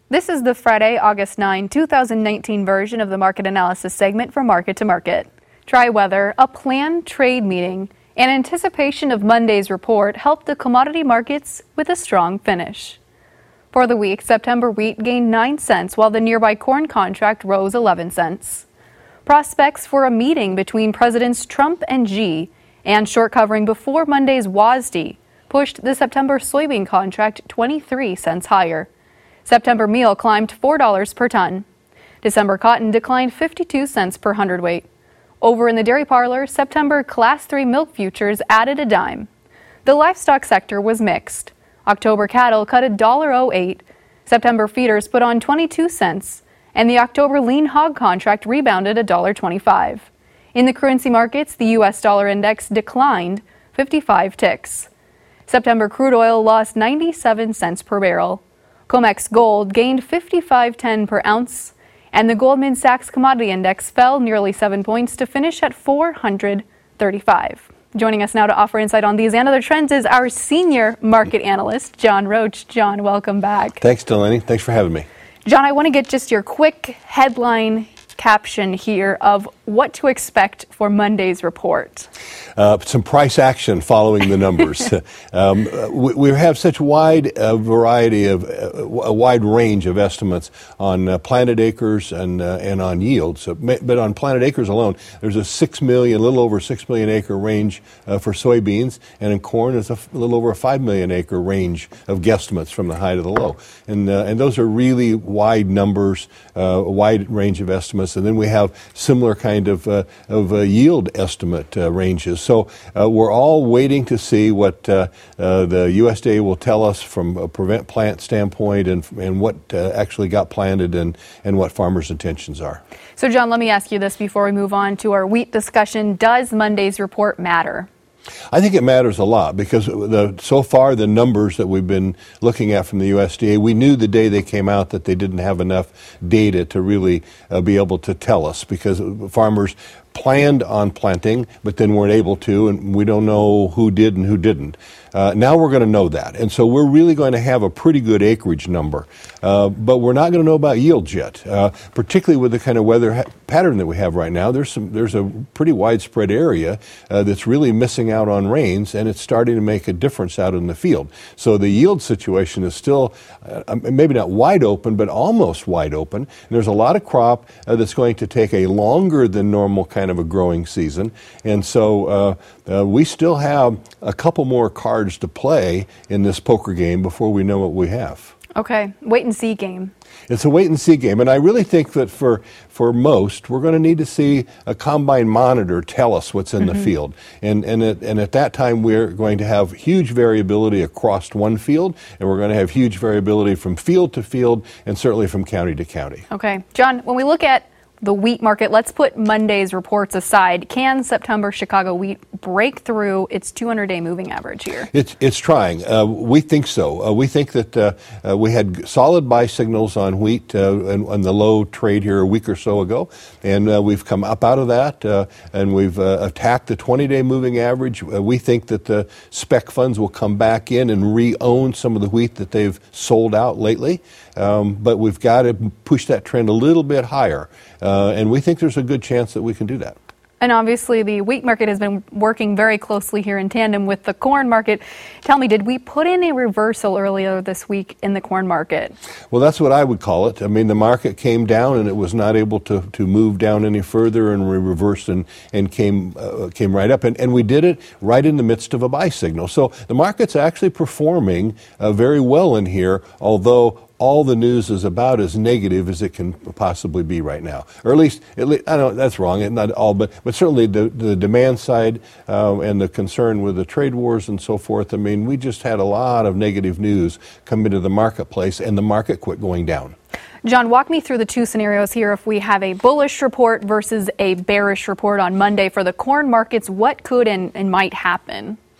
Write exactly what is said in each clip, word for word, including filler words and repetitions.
This is the Friday, August ninth, two thousand nineteen version of the market analysis segment from Market to Market. Dry weather, a planned trade meeting, and anticipation of Monday's report helped the commodity markets with a strong finish. For the week, September wheat gained nine cents while the nearby corn contract rose eleven cents. Prospects for a meeting between Presidents Trump and Xi and short covering before Monday's W A S D pushed the September soybean contract twenty-three cents higher. September meal climbed four dollars per ton. December cotton declined fifty-two cents per hundredweight. Over in the dairy parlor, September Class three milk futures added a dime. The livestock sector was mixed. October cattle cut one dollar oh eight. September feeders put on twenty-two cents, and the October lean hog contract rebounded one dollar twenty-five. In the currency markets, the U S dollar index declined fifty-five ticks. September crude oil lost ninety-seven cents per barrel. COMEX gold gained fifty-five ten per ounce, and the Goldman Sachs Commodity Index fell nearly seven points to finish at four hundred thirty-five. Joining us now to offer insight on these and other trends is our senior market analyst, John Roach. John, welcome back. Thanks, Delaney. Thanks for having me. John, I want to get just your quick headline caption here of what to expect for Monday's report. Uh, some price action following the numbers. um, we, we have such wide uh, variety of uh, a wide range of estimates on uh, planted acres and uh, and on yields. So, but on planted acres alone, there's a six million, a little over six million acre range uh, for soybeans, and in corn, there's a, f- a little over a five million acre range of guesstimates from the high to the low. And uh, and those are really wide numbers, uh, a wide range of estimates. And then we have similar kind of uh, of uh, yield estimate uh, ranges. So uh, we're all waiting to see what uh, uh, the U S D A will tell us from a prevent plant standpoint and and what uh, actually got planted and, and what farmers' intentions are. So, John, let me ask you this before we move on to our wheat discussion. Does Monday's report matter? I think it matters a lot because the, so far the numbers that we've been looking at from the U S D A, we knew the day they came out that they didn't have enough data to really uh, be able to tell us because farmers planned on planting, but then weren't able to, and we don't know who did and who didn't. Uh, now we're going to know that, and so we're really going to have a pretty good acreage number, uh, but we're not going to know about yields yet, uh, particularly with the kind of weather ha- pattern that we have right now. There's some, there's a pretty widespread area uh, that's really missing out on rains, and it's starting to make a difference out in the field. So the yield situation is still uh, maybe not wide open, but almost wide open. And there's a lot of crop uh, that's going to take a longer than normal kind of a growing season, and so uh, uh, we still have a couple more cards to play in this poker game before we know what we have. Okay, wait and see game. It's a wait and see game, and I really think that for for most, we're going to need to see a combine monitor tell us what's in mm-hmm. the field, and and at, and at that time we're going to have huge variability across one field, and we're going to have huge variability from field to field, and certainly from county to county. Okay, John, when we look at the wheat market, let's put Monday's reports aside. Can September Chicago wheat break through its two hundred day moving average here? It's it's trying. Uh, we think so. Uh, we think that uh, uh, we had solid buy signals on wheat uh, and, and the low trade here a week or so ago, and uh, we've come up out of that, uh, and we've uh, attacked the twenty day moving average. Uh, we think that the spec funds will come back in and re-own some of the wheat that they've sold out lately, um, but we've got to push that trend a little bit higher. Uh, and we think there's a good chance that we can do that. And obviously the wheat market has been working very closely here in tandem with the corn market. Tell me, did we put in a reversal earlier this week in the corn market? Well, that's what I would call it. I mean, the market came down and it was not able to, to move down any further, and we reversed and, and came uh, came right up. And, and we did it right in the midst of a buy signal. So the market's actually performing uh, very well in here, although all the news is about as negative as it can possibly be right now, or at least, at least I don't. That's wrong. Not all, but but certainly the the demand side uh, and the concern with the trade wars and so forth. I mean, we just had a lot of negative news come into the marketplace, and the market quit going down. John, walk me through the two scenarios here. If we have a bullish report versus a bearish report on Monday for the corn markets, what could and, and might happen?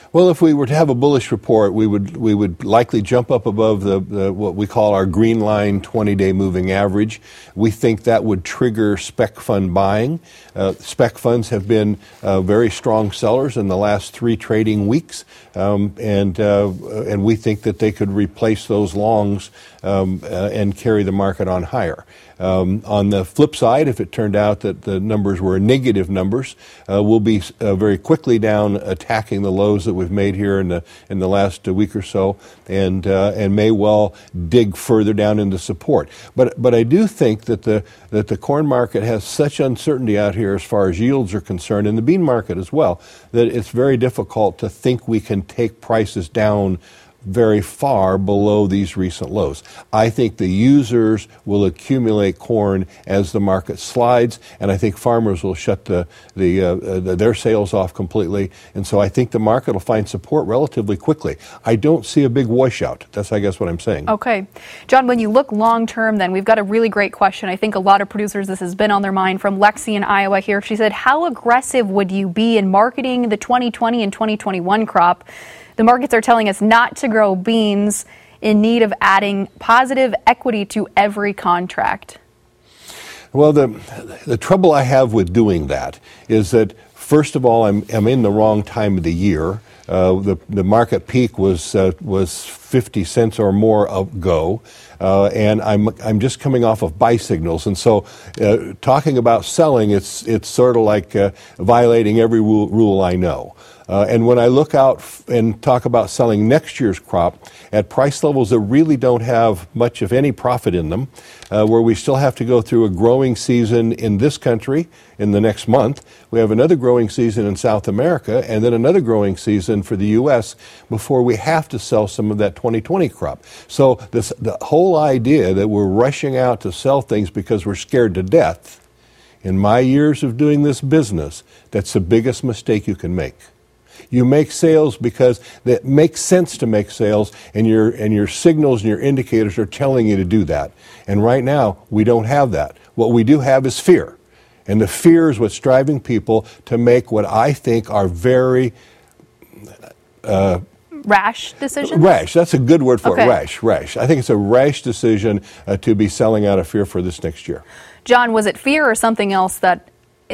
Well, if we were to have a bullish report, we would we would likely jump up above the, the what we call our green line twenty-day moving average. We think that would trigger spec fund buying. Uh, spec funds have been uh, very strong sellers in the last three trading weeks, um, and uh, and we think that they could replace those longs um, uh, and carry the market on higher. Um, on the flip side, if it turned out that the numbers were negative numbers, uh, we'll be uh, very quickly down attacking the lows that we've made here in the in the last uh, week or so, and uh, and may well dig further down into support. But but I do think that the that the corn market has such uncertainty out here as far as yields are concerned, and the bean market as well, that it's very difficult to think we can take prices down very far below these recent lows. I think the users will accumulate corn as the market slides, and I think farmers will shut the, the, uh, the their sales off completely. And so I think the market will find support relatively quickly. I don't see a big washout. That's, I guess, what I'm saying. Okay. John, when you look long term, then, we've got a really great question. I think a lot of producers, this has been on their mind, from Lexi in Iowa here. She said, how aggressive would you be in marketing the twenty twenty and twenty twenty-one crop? The markets are telling us not to grow beans, in need of adding positive equity to every contract. Well, the the trouble I have with doing that is that, first of all, I'm, I'm in the wrong time of the year. Uh, the the market peak was uh, was fifty cents or more ago, uh, and I'm I'm just coming off of buy signals, and so uh, talking about selling, it's it's sort of like uh, violating every rule, rule I know. Uh, and when I look out f- and talk about selling next year's crop at price levels that really don't have much of any profit in them, uh, where we still have to go through a growing season in this country in the next month, we have another growing season in South America, and then another growing season for the U S before we have to sell some of that twenty twenty crop. So this, the whole idea that we're rushing out to sell things because we're scared to death, in my years of doing this business, that's the biggest mistake you can make. You make sales because it makes sense to make sales, and your and your signals and your indicators are telling you to do that. And right now, we don't have that. What we do have is fear. And the fear is what's driving people to make what I think are very uh, rash decisions? Rash. That's a good word for okay. it. Rash. Rash. I think it's a rash decision uh, to be selling out of fear for this next year. John, was it fear or something else that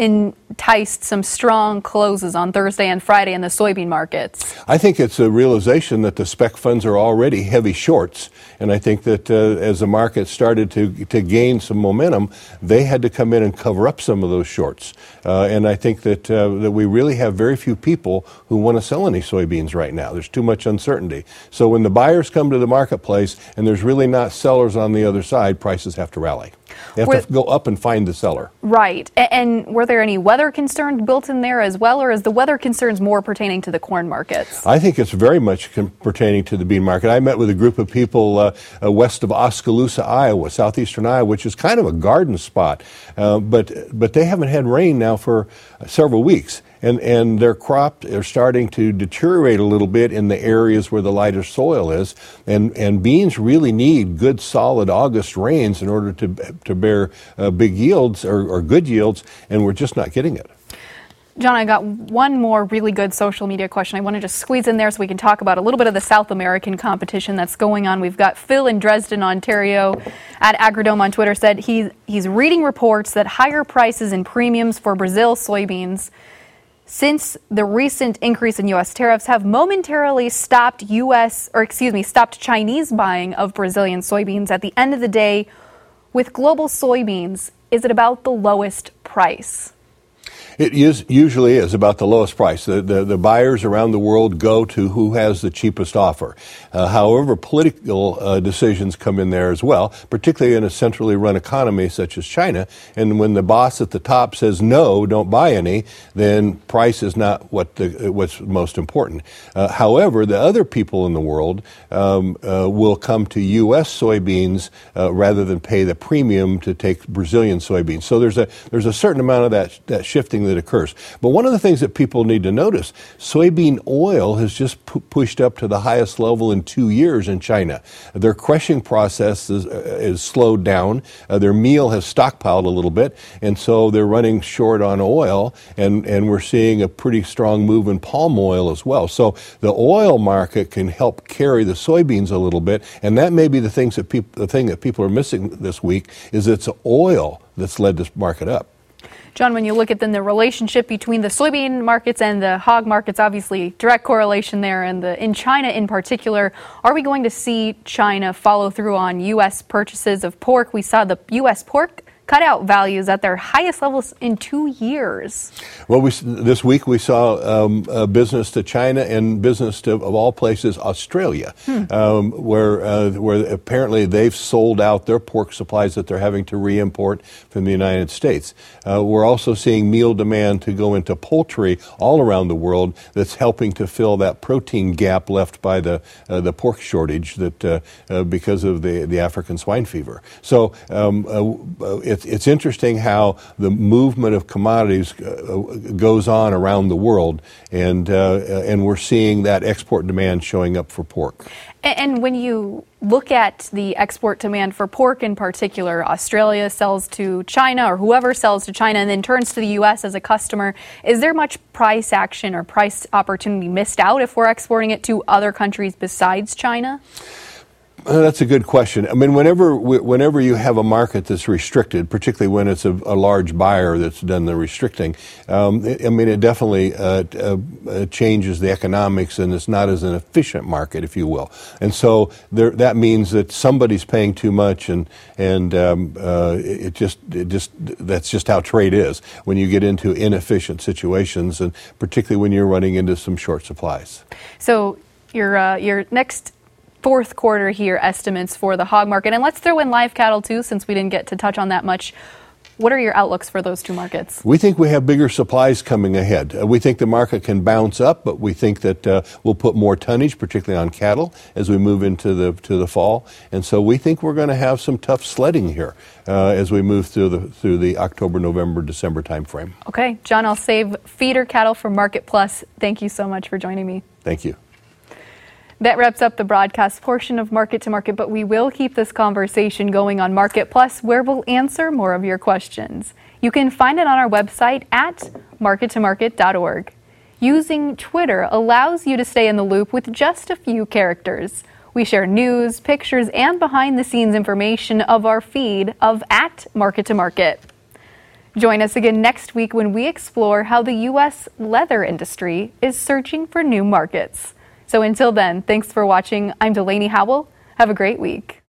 enticed some strong closes on Thursday and Friday in the soybean markets? I think it's a realization that the spec funds are already heavy shorts, and I think that uh, as the market started to to gain some momentum, they had to come in and cover up some of those shorts. Uh, and I think that uh, that we really have very few people who want to sell any soybeans right now. There's too much uncertainty. So when the buyers come to the marketplace and there's really not sellers on the other side, prices have to rally. They have were, to go up and find the seller. Right. And were there any weather concerns built in there as well, or is the weather concerns more pertaining to the corn markets? I think it's very much con- pertaining to the bean market. I met with a group of people uh, uh, west of Oskaloosa, Iowa, southeastern Iowa, which is kind of a garden spot. Uh, but but they haven't had rain now for uh, several weeks. And, and their crop are starting to deteriorate a little bit in the areas where the lighter soil is. And, and beans really need good, solid August rains in order to to bear uh, big yields or, or good yields, and we're just not getting it. John, I got one more really good social media question I want to just squeeze in there so we can talk about a little bit of the South American competition that's going on. We've got Phil in Dresden, Ontario, at Agrodome on Twitter, said he, he's reading reports that higher prices and premiums for Brazil soybeans since the recent increase in U S tariffs have momentarily stopped U S or excuse me, stopped Chinese buying of Brazilian soybeans. At the end of the day, with global soybeans, is it about the lowest price? It is, usually is about the lowest price. The, the, the buyers around the world go to who has the cheapest offer. Uh, however, political uh, decisions come in there as well, particularly in a centrally run economy such as China. And when the boss at the top says, no, don't buy any, then price is not what the, what's most important. Uh, however, the other people in the world um, uh, will come to U S soybeans uh, rather than pay the premium to take Brazilian soybeans. So there's a there's a certain amount of that, that shifting thing that occurs. But one of the things that people need to notice, soybean oil has just pu- pushed up to the highest level in two years in China. Their crushing process is, uh, is slowed down. Uh, their meal has stockpiled a little bit, and so they're running short on oil, and, and we're seeing a pretty strong move in palm oil as well. So the oil market can help carry the soybeans a little bit, and that may be the things that people, the thing that people are missing this week is it's oil that's led this market up. John, when you look at then the relationship between the soybean markets and the hog markets, obviously direct correlation there, and the, in China in particular, are we going to see China follow through on U S purchases of pork? We saw the U S pork cutout values at their highest levels in two years. Well, we, this week we saw um, uh, business to China and business to, of all places, Australia, hmm. um, where uh, where apparently they've sold out their pork supplies that they're having to re-import from the United States. Uh, we're also seeing meal demand to go into poultry all around the world that's helping to fill that protein gap left by the uh, the pork shortage that uh, uh, because of the, the African swine fever. So um, uh, It's, it's interesting how the movement of commodities uh, goes on around the world, and uh, and we're seeing that export demand showing up for pork. And when you look at the export demand for pork in particular, Australia sells to China, or whoever sells to China and then turns to the U S as a customer, is there much price action or price opportunity missed out if we're exporting it to other countries besides China? Uh, that's a good question. I mean, whenever whenever you have a market that's restricted, particularly when it's a, a large buyer that's done the restricting, um, it, I mean, it definitely uh, uh, changes the economics, and it's not as an efficient market, if you will. And so there, that means that somebody's paying too much, and and um, uh, it just it just that's just how trade is when you get into inefficient situations, and particularly when you're running into some short supplies. So your uh, your next fourth quarter here estimates for the hog market, and let's throw in live cattle too, since we didn't get to touch on that much. What are your outlooks for those two markets? We think we have bigger supplies coming ahead. Uh, we think the market can bounce up, but we think that uh, we'll put more tonnage, particularly on cattle, as we move into the to the fall. And so we think we're going to have some tough sledding here uh, as we move through the through the October, November, December timeframe. Okay, John, I'll save feeder cattle for Market Plus. Thank you so much for joining me. Thank you. That wraps up the broadcast portion of Market to Market, but we will keep this conversation going on Market Plus, where we'll answer more of your questions. You can find it on our website at market to market dot org. Using Twitter allows you to stay in the loop with just a few characters. We share news, pictures, and behind-the-scenes information of our feed of at Market to Market. Join us again next week when we explore how the U S leather industry is searching for new markets. So until then, thanks for watching. I'm Delaney Howell. Have a great week.